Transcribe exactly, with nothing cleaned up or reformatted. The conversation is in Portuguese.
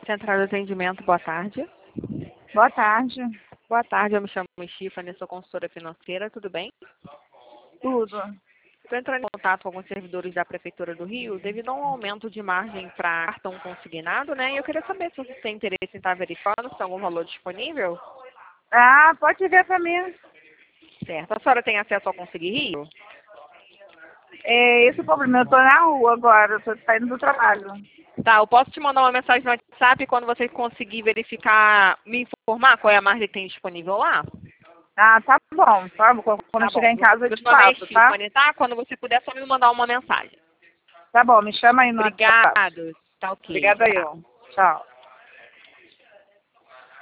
Central de Atendimento, boa tarde. Boa tarde. Boa tarde, eu me chamo Stephanie, sou consultora financeira, tudo bem? Tudo. Estou entrando em contato com alguns servidores da Prefeitura do Rio devido a um aumento de margem para cartão consignado, né? E eu queria saber se você tem interesse em estar verificando se tem algum valor disponível. Ah, pode ver para mim. Certo. A senhora tem acesso ao Conseguir Rio? É esse o problema. Eu estou na rua agora, estou saindo do trabalho. Tá, eu posso te mandar uma mensagem no WhatsApp quando você conseguir verificar, me informar qual é a margem que tem disponível lá? Ah, tá bom. Tá bom. Quando Tá eu bom. chegar em casa eu Meu te nome é passo, tá? Stephanie, tá? Quando você puder, só me mandar uma mensagem. Tá bom, me chama aí no WhatsApp. Obrigado. Tá ok. Obrigada Tchau. eu. Tchau.